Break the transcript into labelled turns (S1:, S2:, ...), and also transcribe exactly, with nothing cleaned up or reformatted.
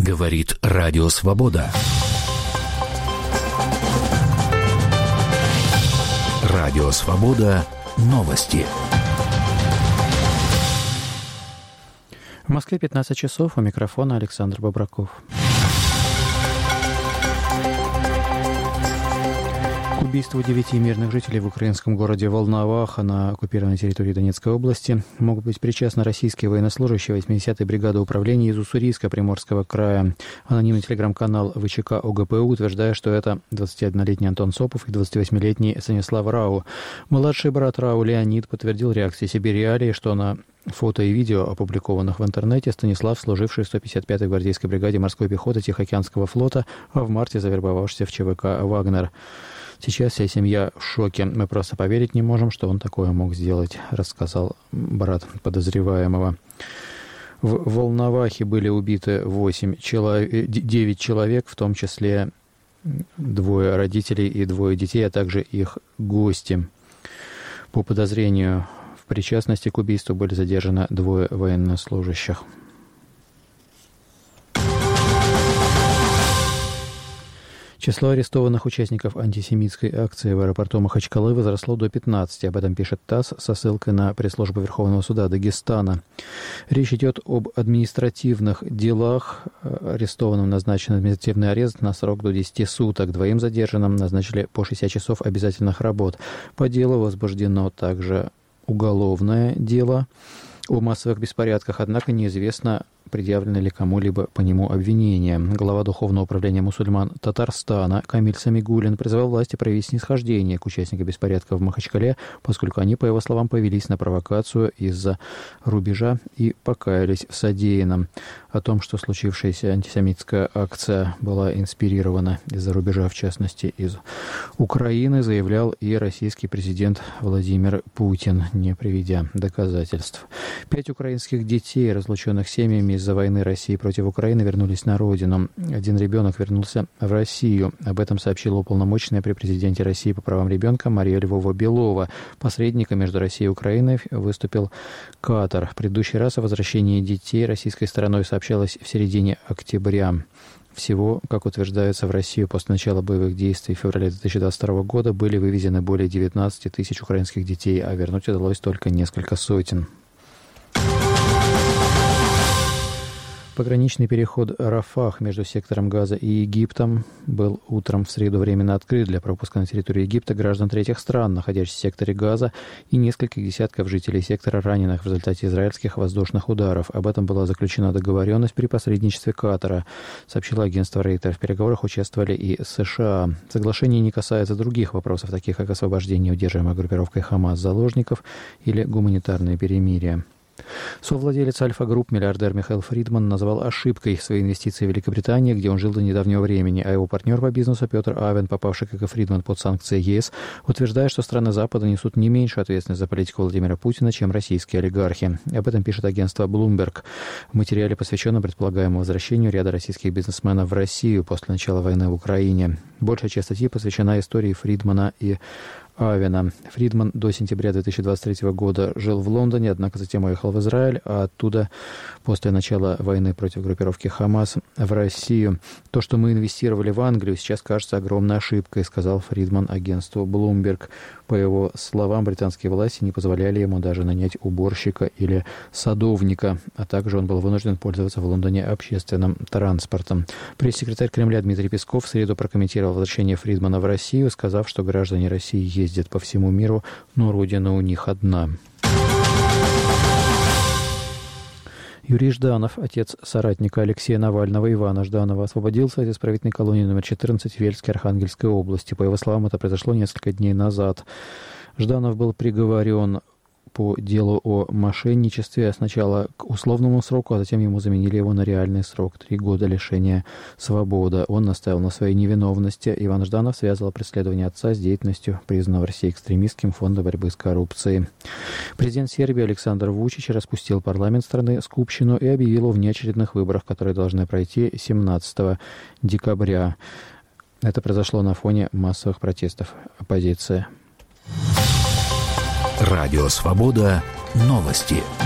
S1: Говорит Радио Свобода. Радио Свобода. Новости.
S2: В Москве пятнадцать часов. У микрофона Александр Бобраков. К убийству девяти мирных жителей в украинском городе Волноваха на оккупированной территории Донецкой области могут быть причастны российские военнослужащие восьмидесятой бригады управления из Уссурийска Приморского края. Анонимный телеграм-канал ВЧК ОГПУ утверждает, что это двадцатиоднолетний Антон Сопов и двадцативосьмилетний Станислав Рау. Младший брат Рау Леонид подтвердил реакции Сибирь Реалии, что на фото и видео, опубликованных в интернете, Станислав, служивший в сто пятьдесят пятой гвардейской бригаде морской пехоты Тихоокеанского флота, а в марте завербовавшийся в ЧВК «Вагнер». Сейчас вся семья в шоке. Мы просто поверить не можем, что он такое мог сделать, рассказал брат подозреваемого. В Волновахе были убиты восемь человек, девять человек, в том числе двое родителей и двое детей, а также их гости. По подозрению в причастности к убийству были задержаны двое военнослужащих. Число арестованных участников антисемитской акции в аэропорту Махачкалы возросло до пятнадцати. Об этом пишет ТАСС со ссылкой на пресс-службу Верховного суда Дагестана. Речь идет об административных делах. Арестованным назначен административный арест на срок до десяти суток. Двоим задержанным назначили по шестьдесят часов обязательных работ. По делу возбуждено также уголовное дело о массовых беспорядках, однако неизвестно, предъявлено ли кому-либо по нему обвинение. Глава Духовного управления мусульман Татарстана Камиль Самигуллин призвал власти проявить снисхождение к участникам беспорядков в Махачкале, поскольку они, по его словам, повелись на провокацию из-за рубежа и покаялись в содеянном. О том, что случившаяся антисемитская акция была инспирирована из-за рубежа, в частности из Украины, заявлял и российский президент Владимир Путин, не приведя доказательств. Пять украинских детей, разлученных семьями из-за войны России против Украины, вернулись на родину. Один ребенок вернулся в Россию. Об этом сообщила уполномоченная при президенте России по правам ребенка Мария Львова-Белова. Посредником между Россией и Украиной выступил Катар. В предыдущий раз о возвращении детей российской стороной сообщалось в середине октября. Всего, как утверждается, в Россию после начала боевых действий в феврале две тысячи двадцать второго года были вывезены более девятнадцати тысяч украинских детей, а вернуть удалось только несколько сотен. Пограничный переход Рафах между сектором Газа и Египтом был утром в среду временно открыт для пропуска на территорию Египта граждан третьих стран, находящихся в секторе Газа, и нескольких десятков жителей сектора, раненых в результате израильских воздушных ударов. Об этом была заключена договоренность при посредничестве Катара, сообщило агентство Рейтер. В переговорах участвовали и США. Соглашение не касается других вопросов, таких как освобождение удерживаемой группировкой Хамас заложников или гуманитарное перемирие. Совладелец Альфа-Групп, миллиардер Михаил Фридман, назвал ошибкой свои инвестиции в Великобритании, где он жил до недавнего времени, а его партнер по бизнесу Петр Авен, попавший, как и Фридман, под санкции ЕС, утверждает, что страны Запада несут не меньшую ответственность за политику Владимира Путина, чем российские олигархи. Об этом пишет агентство Bloomberg в материале, посвященном предполагаемому возвращению ряда российских бизнесменов в Россию после начала войны в Украине. Большая часть статьи посвящена истории Фридмана и Авена. Фридман до сентября две тысячи двадцать третьего года жил в Лондоне, однако затем уехал в Израиль, а оттуда после начала войны против группировки Хамас в Россию. То, что мы инвестировали в Англию, сейчас кажется огромной ошибкой, сказал Фридман агентству Bloomberg. По его словам, британские власти не позволяли ему даже нанять уборщика или садовника, а также он был вынужден пользоваться в Лондоне общественным транспортом. Пресс-секретарь Кремля Дмитрий Песков в среду прокомментировал возвращение Фридмана в Россию, сказав, что граждане России ездят по всему миру, но родина у них одна. Юрий Жданов, отец соратника Алексея Навального Ивана Жданова, освободился из исправительной колонии номер четырнадцать в Вельске Архангельской области. По его словам, это произошло несколько дней назад. Жданов был приговорен по делу о мошенничестве сначала к условному сроку, а затем ему заменили его на реальный срок – три года лишения свободы. Он настаивал на своей невиновности. Иван Жданов связывал преследование отца с деятельностью признанного в России экстремистским фонда борьбы с коррупцией. Президент Сербии Александр Вучич распустил парламент страны, Скупщину, и объявил о внеочередных выборах, которые должны пройти семнадцатого декабря. Это произошло на фоне массовых протестов оппозиции.
S1: Радио Свобода. Новости.